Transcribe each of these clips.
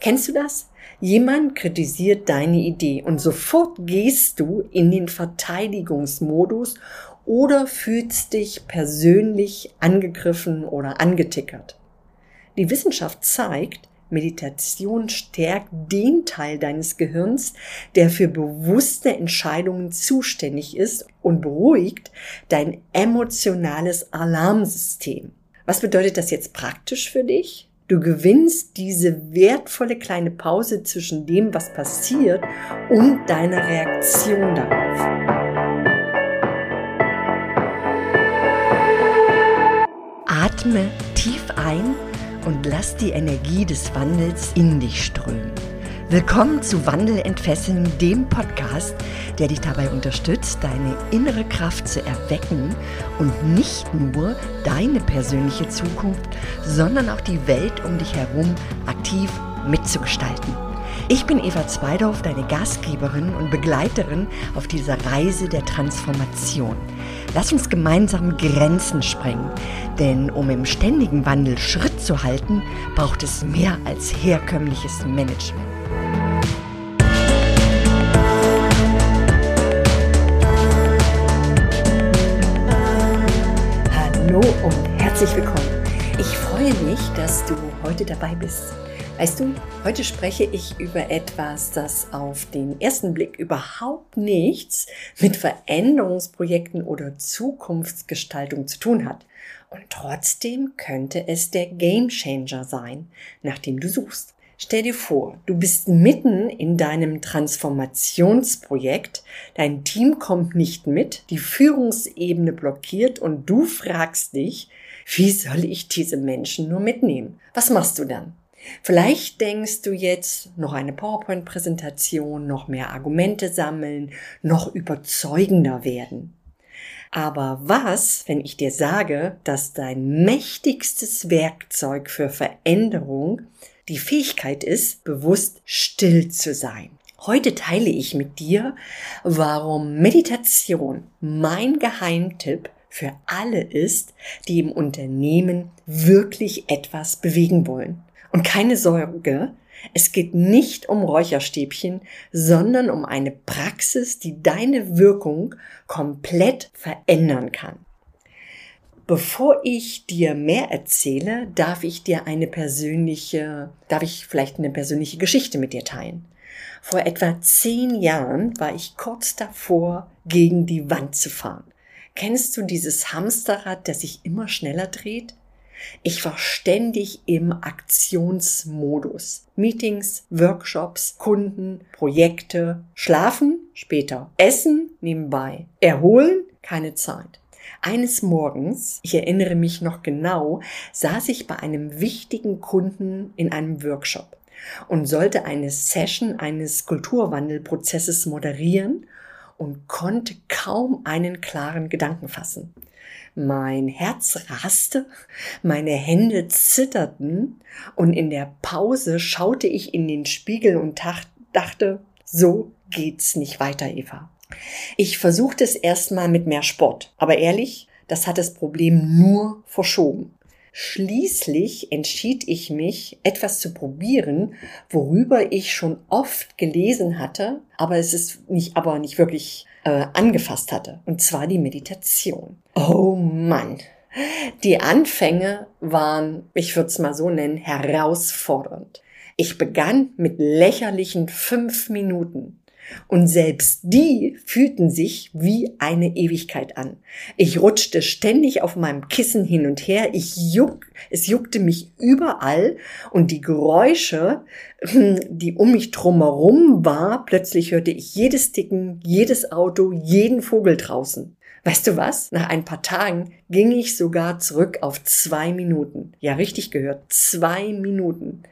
Kennst du das? Jemand kritisiert deine Idee und sofort gehst du in den Verteidigungsmodus oder fühlst dich persönlich angegriffen oder angetickert. Die Wissenschaft zeigt, Meditation stärkt den Teil deines Gehirns, der für bewusste Entscheidungen zuständig ist und beruhigt dein emotionales Alarmsystem. Was bedeutet das jetzt praktisch für dich? Du gewinnst diese wertvolle kleine Pause zwischen dem, was passiert, und deiner Reaktion darauf. Atme tief ein und lass die Energie des Wandels in dich strömen. Willkommen zu Wandel entfesseln, dem Podcast, der dich dabei unterstützt, deine innere Kraft zu erwecken und nicht nur deine persönliche Zukunft, sondern auch die Welt um dich herum aktiv mitzugestalten. Ich bin Eva Zweidorf, deine Gastgeberin und Begleiterin auf dieser Reise der Transformation. Lass uns gemeinsam Grenzen sprengen, denn um im ständigen Wandel Schritt zu halten, braucht es mehr als herkömmliches Management. Hallo und herzlich willkommen. Ich freue mich, dass du heute dabei bist. Weißt du, heute spreche ich über etwas, das auf den ersten Blick überhaupt nichts mit Veränderungsprojekten oder Zukunftsgestaltung zu tun hat. Und trotzdem könnte es der Gamechanger sein, nach dem du suchst. Stell dir vor, du bist mitten in deinem Transformationsprojekt, dein Team kommt nicht mit, die Führungsebene blockiert und du fragst dich, wie soll ich diese Menschen nur mitnehmen? Was machst du dann? Vielleicht denkst du jetzt, noch eine PowerPoint-Präsentation, noch mehr Argumente sammeln, noch überzeugender werden. Aber was, wenn ich dir sage, dass dein mächtigstes Werkzeug für Veränderung die Fähigkeit ist, bewusst still zu sein? Heute teile ich mit dir, warum Meditation mein Geheimtipp für alle ist, die im Unternehmen wirklich etwas bewegen wollen. Und keine Sorge, es geht nicht um Räucherstäbchen, sondern um eine Praxis, die deine Wirkung komplett verändern kann. Bevor ich dir mehr erzähle, darf ich vielleicht eine persönliche Geschichte mit dir teilen. Vor etwa 10 Jahren war ich kurz davor, gegen die Wand zu fahren. Kennst du dieses Hamsterrad, das sich immer schneller dreht? Ich war ständig im Aktionsmodus. Meetings, Workshops, Kunden, Projekte, schlafen, später, essen, nebenbei, erholen, keine Zeit. Eines Morgens, ich erinnere mich noch genau, saß ich bei einem wichtigen Kunden in einem Workshop und sollte eine Session eines Kulturwandelprozesses moderieren und konnte kaum einen klaren Gedanken fassen. Mein Herz raste, meine Hände zitterten und in der Pause schaute ich in den Spiegel und dachte, so geht's nicht weiter, Eva. Ich versuchte es erstmal mit mehr Sport, aber ehrlich, das hat das Problem nur verschoben. Schließlich entschied ich mich, etwas zu probieren, worüber ich schon oft gelesen hatte, aber nicht wirklich angefasst hatte. Und zwar die Meditation. Oh Mann, die Anfänge waren, ich würde es mal so nennen, herausfordernd. Ich begann mit lächerlichen 5 Minuten. Und selbst die fühlten sich wie eine Ewigkeit an. Ich rutschte ständig auf meinem Kissen hin und her, es juckte mich überall und die Geräusche, die um mich drumherum war, plötzlich hörte ich jedes Ticken, jedes Auto, jeden Vogel draußen. Weißt du was? Nach ein paar Tagen ging ich sogar zurück auf 2 Minuten. Ja, richtig gehört, 2 Minuten.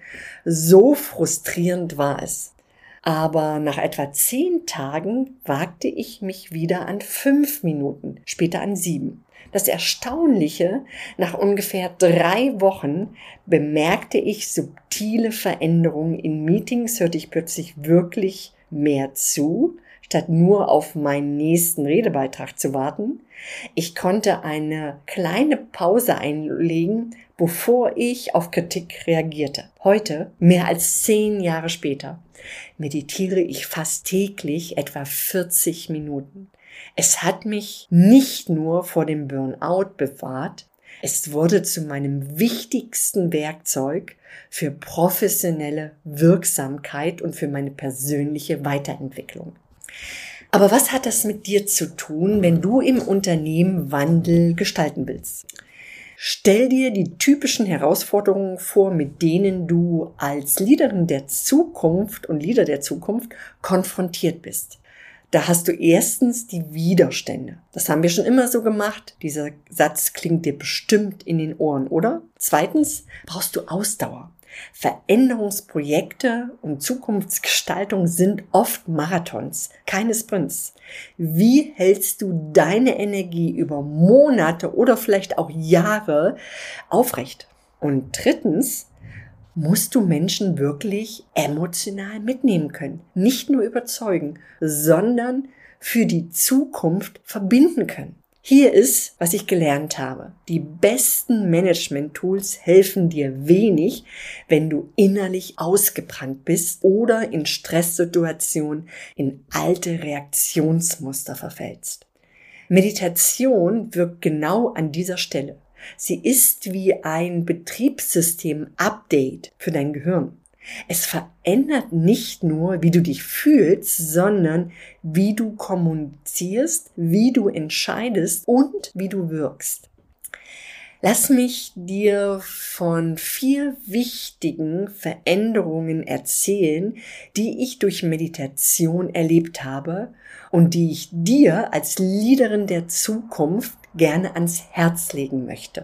So frustrierend war es. Aber nach etwa 10 Tagen wagte ich mich wieder an 5 Minuten, später an 7. Das Erstaunliche, nach ungefähr 3 Wochen bemerkte ich subtile Veränderungen. In Meetings hörte ich plötzlich wirklich mehr zu, statt nur auf meinen nächsten Redebeitrag zu warten. Ich konnte eine kleine Pause einlegen, bevor ich auf Kritik reagierte. Heute, mehr als 10 Jahre später, meditiere ich fast täglich etwa 40 Minuten. Es hat mich nicht nur vor dem Burnout bewahrt, es wurde zu meinem wichtigsten Werkzeug für professionelle Wirksamkeit und für meine persönliche Weiterentwicklung. Aber was hat das mit dir zu tun, wenn du im Unternehmen Wandel gestalten willst? Stell dir die typischen Herausforderungen vor, mit denen du als Leaderin der Zukunft und Leader der Zukunft konfrontiert bist. Da hast du erstens die Widerstände. Das haben wir schon immer so gemacht. Dieser Satz klingt dir bestimmt in den Ohren, oder? Zweitens brauchst du Ausdauer. Veränderungsprojekte und Zukunftsgestaltung sind oft Marathons, keine Sprints. Wie hältst du deine Energie über Monate oder vielleicht auch Jahre aufrecht? Und drittens musst du Menschen wirklich emotional mitnehmen können. Nicht nur überzeugen, sondern für die Zukunft verbinden können. Hier ist, was ich gelernt habe. Die besten Management-Tools helfen dir wenig, wenn du innerlich ausgebrannt bist oder in Stresssituationen in alte Reaktionsmuster verfällst. Meditation wirkt genau an dieser Stelle. Sie ist wie ein Betriebssystem-Update für dein Gehirn. Es verändert nicht nur, wie du dich fühlst, sondern wie du kommunizierst, wie du entscheidest und wie du wirkst. Lass mich dir von 4 wichtigen Veränderungen erzählen, die ich durch Meditation erlebt habe und die ich dir als Leaderin der Zukunft gerne ans Herz legen möchte.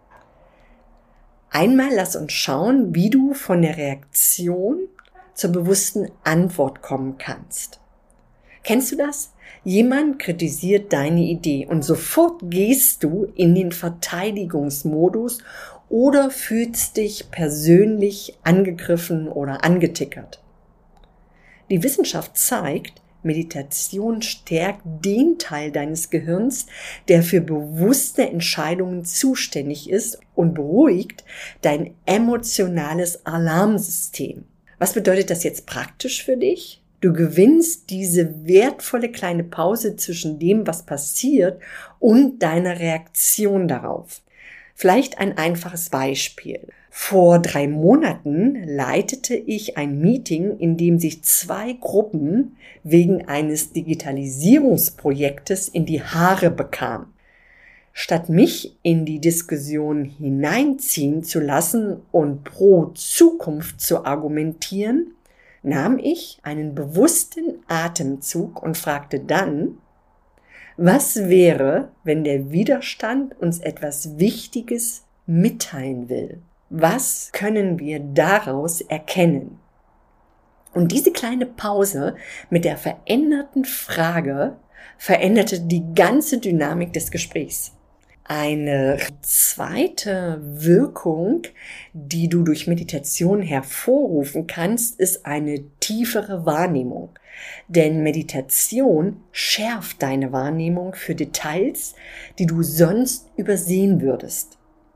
Einmal lass uns schauen, wie du von der Reaktion zur bewussten Antwort kommen kannst. Kennst du das? Jemand kritisiert deine Idee und sofort gehst du in den Verteidigungsmodus oder fühlst dich persönlich angegriffen oder angetickert. Die Wissenschaft zeigt, Meditation stärkt den Teil deines Gehirns, der für bewusste Entscheidungen zuständig ist und beruhigt dein emotionales Alarmsystem. Was bedeutet das jetzt praktisch für dich? Du gewinnst diese wertvolle kleine Pause zwischen dem, was passiert, und deiner Reaktion darauf. Vielleicht ein einfaches Beispiel. Vor 3 Monaten leitete ich ein Meeting, in dem sich 2 Gruppen wegen eines Digitalisierungsprojektes in die Haare bekamen. Statt mich in die Diskussion hineinziehen zu lassen und pro Zukunft zu argumentieren, nahm ich einen bewussten Atemzug und fragte dann, was wäre, wenn der Widerstand uns etwas Wichtiges mitteilen will? Was können wir daraus erkennen? Und diese kleine Pause mit der veränderten Frage veränderte die ganze Dynamik des Gesprächs. Eine zweite Wirkung, die du durch Meditation hervorrufen kannst, ist eine tiefere Wahrnehmung. Denn Meditation schärft deine Wahrnehmung für Details, die du sonst übersehen würdest.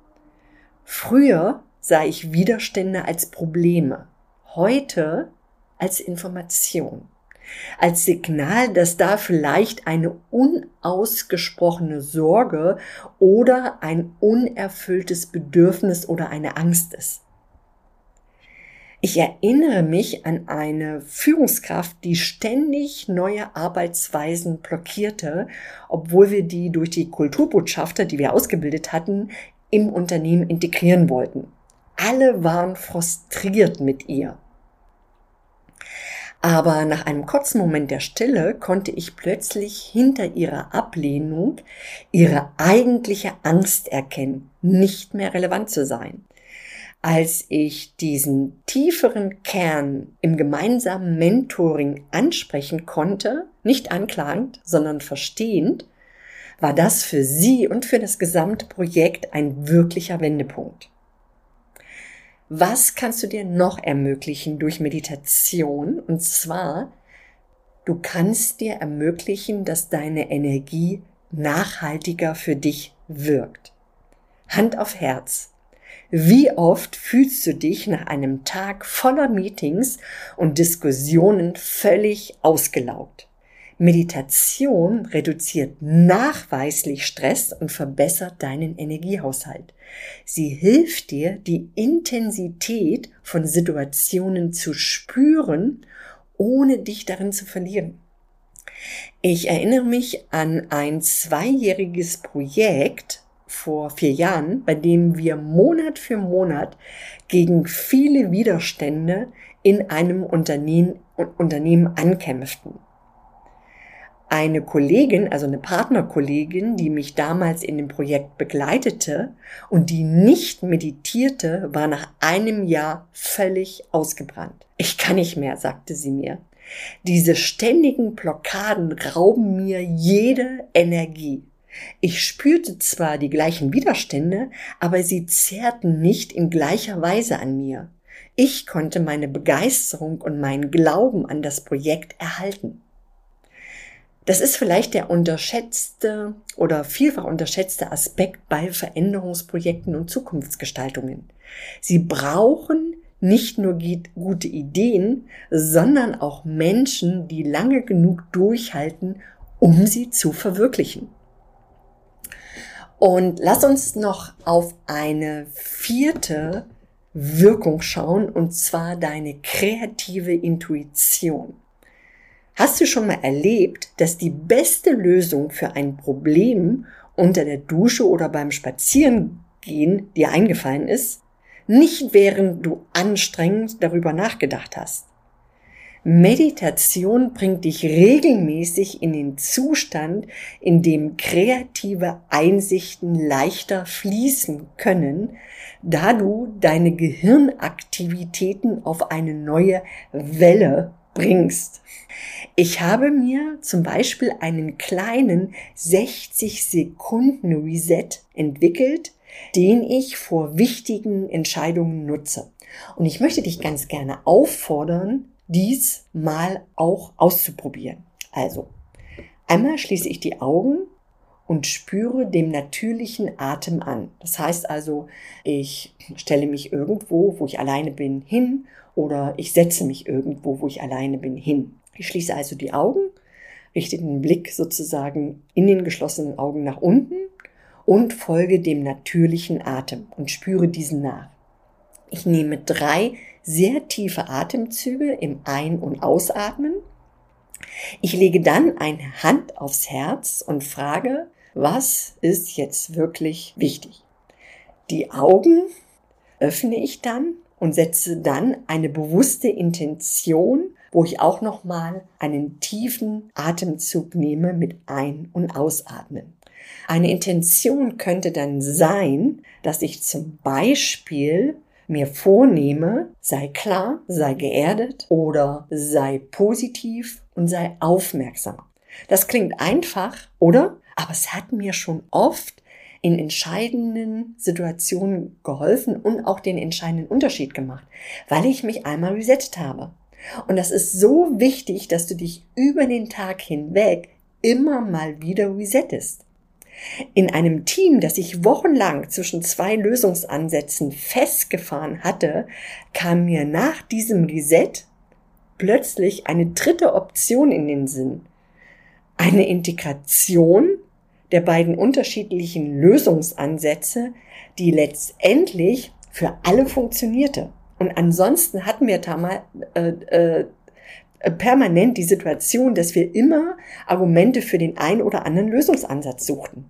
Früher sah ich Widerstände als Probleme, heute als Information. Als Signal, dass da vielleicht eine unausgesprochene Sorge oder ein unerfülltes Bedürfnis oder eine Angst ist. Ich erinnere mich an eine Führungskraft, die ständig neue Arbeitsweisen blockierte, obwohl wir die durch die Kulturbotschafter, die wir ausgebildet hatten, im Unternehmen integrieren wollten. Alle waren frustriert mit ihr. Aber nach einem kurzen Moment der Stille konnte ich plötzlich hinter ihrer Ablehnung ihre eigentliche Angst erkennen, nicht mehr relevant zu sein. Als ich diesen tieferen Kern im gemeinsamen Mentoring ansprechen konnte, nicht anklagend, sondern verstehend, war das für sie und für das gesamte Projekt ein wirklicher Wendepunkt. Was kannst du dir noch ermöglichen durch Meditation? Und zwar Du kannst dir ermöglichen, dass deine Energie nachhaltiger für dich wirkt. Hand auf Herz. Wie oft fühlst du dich nach einem Tag voller Meetings und Diskussionen völlig ausgelaugt? Meditation reduziert nachweislich Stress und verbessert deinen Energiehaushalt. Sie hilft dir, die Intensität von Situationen zu spüren, ohne dich darin zu verlieren. Ich erinnere mich an ein 2-jähriges Projekt vor 4 Jahren, bei dem wir Monat für Monat gegen viele Widerstände in einem Unternehmen ankämpften. Eine Kollegin, also eine Partnerkollegin, die mich damals in dem Projekt begleitete und die nicht meditierte, war nach einem Jahr völlig ausgebrannt. Ich kann nicht mehr, sagte sie mir. Diese ständigen Blockaden rauben mir jede Energie. Ich spürte zwar die gleichen Widerstände, aber sie zehrten nicht in gleicher Weise an mir. Ich konnte meine Begeisterung und meinen Glauben an das Projekt erhalten. Das ist vielleicht der unterschätzte oder vielfach unterschätzte Aspekt bei Veränderungsprojekten und Zukunftsgestaltungen. Sie brauchen nicht nur gute Ideen, sondern auch Menschen, die lange genug durchhalten, um sie zu verwirklichen. Und lass uns noch auf eine 4. Wirkung schauen, und zwar deine kreative Intuition. Hast du schon mal erlebt, dass die beste Lösung für ein Problem unter der Dusche oder beim Spazierengehen dir eingefallen ist? Nicht während du anstrengend darüber nachgedacht hast. Meditation bringt dich regelmäßig in den Zustand, in dem kreative Einsichten leichter fließen können, da du deine Gehirnaktivitäten auf eine neue Welle bringst. Ich habe mir zum Beispiel einen kleinen 60-Sekunden-Reset entwickelt, den ich vor wichtigen Entscheidungen nutze. Und ich möchte dich ganz gerne auffordern, dies mal auch auszuprobieren. Also, einmal schließe ich die Augen und spüre dem natürlichen Atem an. Das heißt also, ich stelle mich irgendwo, wo ich alleine bin, hin, oder ich setze mich irgendwo, wo ich alleine bin, hin. Ich schließe also die Augen, richte den Blick sozusagen in den geschlossenen Augen nach unten und folge dem natürlichen Atem und spüre diesen nach. Ich nehme 3 sehr tiefe Atemzüge im Ein- und Ausatmen. Ich lege dann eine Hand aufs Herz und frage, was ist jetzt wirklich wichtig? Die Augen öffne ich dann und setze dann eine bewusste Intention, wo ich auch nochmal einen tiefen Atemzug nehme mit Ein- und Ausatmen. Eine Intention könnte dann sein, dass ich zum Beispiel mir vornehme, sei klar, sei geerdet oder sei positiv und sei aufmerksam. Das klingt einfach, oder? Aber es hat mir schon oft in entscheidenden Situationen geholfen und auch den entscheidenden Unterschied gemacht, weil ich mich einmal resettet habe. Und das ist so wichtig, dass du dich über den Tag hinweg immer mal wieder resettest. In einem Team, das ich wochenlang zwischen 2 Lösungsansätzen festgefahren hatte, kam mir nach diesem Reset plötzlich eine 3. Option in den Sinn. Eine Integration der beiden unterschiedlichen Lösungsansätze, die letztendlich für alle funktionierte. Und ansonsten hatten wir permanent die Situation, dass wir immer Argumente für den einen oder anderen Lösungsansatz suchten.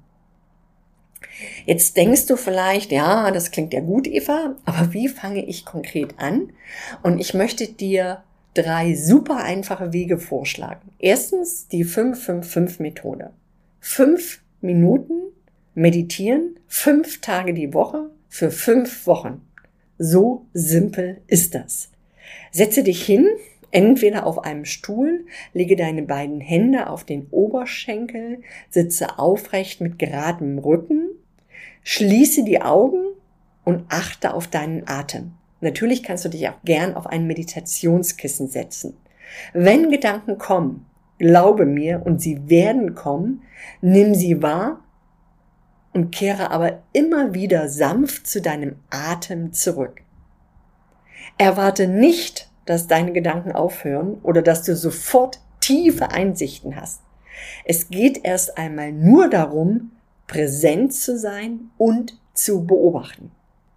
Jetzt denkst du vielleicht, ja, das klingt ja gut, Eva, aber wie fange ich konkret an? Und ich möchte dir 3 super einfache Wege vorschlagen. Erstens die 5-5-5-Methode. 5 Minuten meditieren, 5 Tage die Woche für 5 Wochen. So simpel ist das. Setze dich hin, entweder auf einem Stuhl, lege deine beiden Hände auf den Oberschenkel, sitze aufrecht mit geradem Rücken, schließe die Augen und achte auf deinen Atem. Natürlich kannst du dich auch gern auf ein Meditationskissen setzen. Wenn Gedanken kommen, Glaube mir, und sie werden kommen. Nimm sie wahr und kehre aber immer wieder sanft zu deinem Atem zurück. Erwarte nicht, dass deine Gedanken aufhören oder dass du sofort tiefe Einsichten hast. Es geht erst einmal nur darum, präsent zu sein und zu beobachten.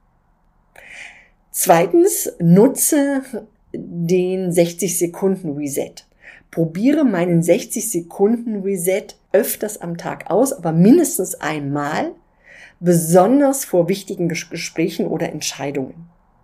Zweitens, nutze den 60-Sekunden-Reset. Probiere meinen 60-Sekunden-Reset öfters am Tag aus, aber mindestens einmal, besonders vor wichtigen Gesprächen oder Entscheidungen.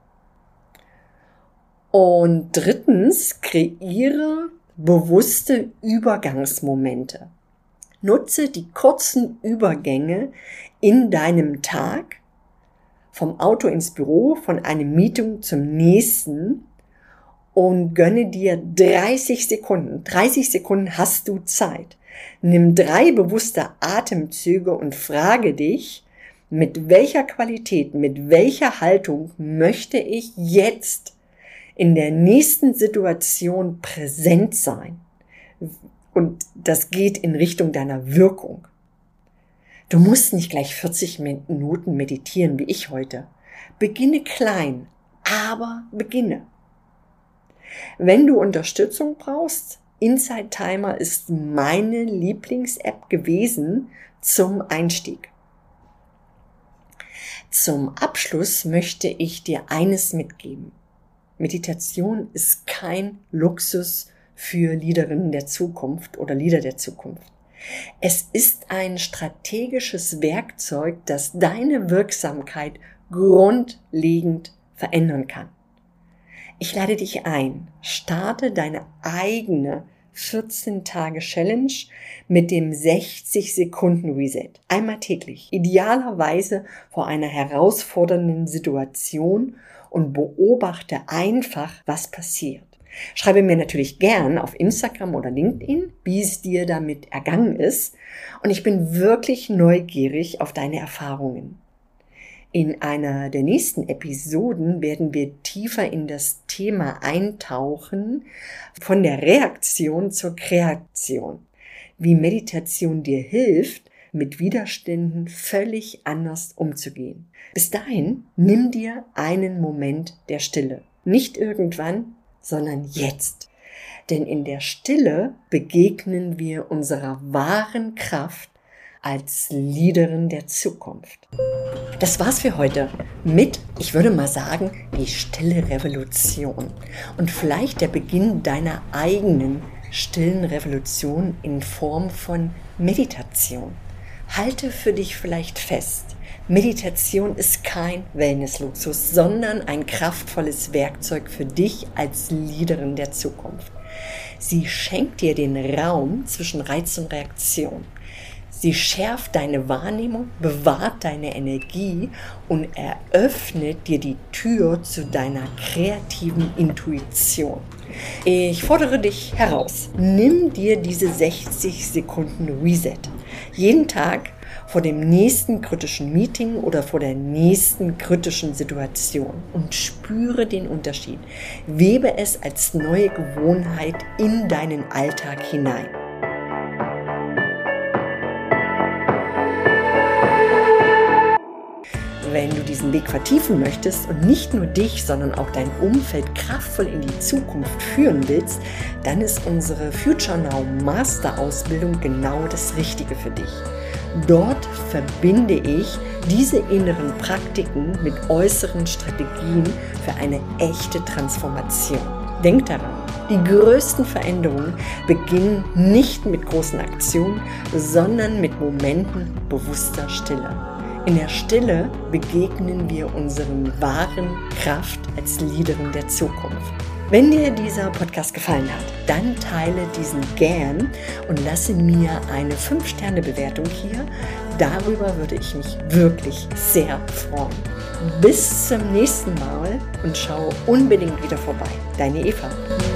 Und drittens, kreiere bewusste Übergangsmomente. Nutze die kurzen Übergänge in deinem Tag, vom Auto ins Büro, von einem Meeting zum nächsten, und gönne dir 30 Sekunden. 30 Sekunden hast du Zeit. Nimm 3 bewusste Atemzüge und frage dich, mit welcher Qualität, mit welcher Haltung möchte ich jetzt in der nächsten Situation präsent sein? Und das geht in Richtung deiner Wirkung. Du musst nicht gleich 40 Minuten meditieren wie ich heute. Beginne klein, aber beginne. Wenn du Unterstützung brauchst, Insight Timer ist meine Lieblings-App gewesen zum Einstieg. Zum Abschluss möchte ich dir eines mitgeben. Meditation ist kein Luxus für Leaderinnen der Zukunft oder Leader der Zukunft. Es ist ein strategisches Werkzeug, das deine Wirksamkeit grundlegend verändern kann. Ich lade dich ein, starte deine eigene 14-Tage-Challenge mit dem 60-Sekunden-Reset. Einmal täglich, idealerweise vor einer herausfordernden Situation, und beobachte einfach, was passiert. Schreibe mir natürlich gern auf Instagram oder LinkedIn, wie es dir damit ergangen ist. Und ich bin wirklich neugierig auf deine Erfahrungen. In einer der nächsten Episoden werden wir tiefer in das Thema eintauchen, von der Reaktion zur Kreation. Wie Meditation dir hilft, mit Widerständen völlig anders umzugehen. Bis dahin, nimm dir einen Moment der Stille. Nicht irgendwann, sondern jetzt. Denn in der Stille begegnen wir unserer wahren Kraft als Leaderin der Zukunft. Das war's für heute mit, ich würde mal sagen, die stille Revolution. Und vielleicht der Beginn deiner eigenen stillen Revolution in Form von Meditation. Halte für dich vielleicht fest. Meditation ist kein Wellnessluxus, sondern ein kraftvolles Werkzeug für dich als Leaderin der Zukunft. Sie schenkt dir den Raum zwischen Reiz und Reaktion. Sie schärft deine Wahrnehmung, bewahrt deine Energie und eröffnet dir die Tür zu deiner kreativen Intuition. Ich fordere dich heraus. Nimm dir diese 60 Sekunden Reset. Jeden Tag vor dem nächsten kritischen Meeting oder vor der nächsten kritischen Situation und spüre den Unterschied. Webe es als neue Gewohnheit in deinen Alltag hinein. Wenn du diesen Weg vertiefen möchtest und nicht nur dich, sondern auch dein Umfeld kraftvoll in die Zukunft führen willst, dann ist unsere Future Now Master Ausbildung genau das Richtige für dich. Dort verbinde ich diese inneren Praktiken mit äußeren Strategien für eine echte Transformation. Denk daran, die größten Veränderungen beginnen nicht mit großen Aktionen, sondern mit Momenten bewusster Stille. In der Stille begegnen wir unseren wahren Kraft als Leaderin der Zukunft. Wenn dir dieser Podcast gefallen hat, dann teile diesen gern und lasse mir eine 5-Sterne-Bewertung hier. Darüber würde ich mich wirklich sehr freuen. Bis zum nächsten Mal und schau unbedingt wieder vorbei. Deine Eva.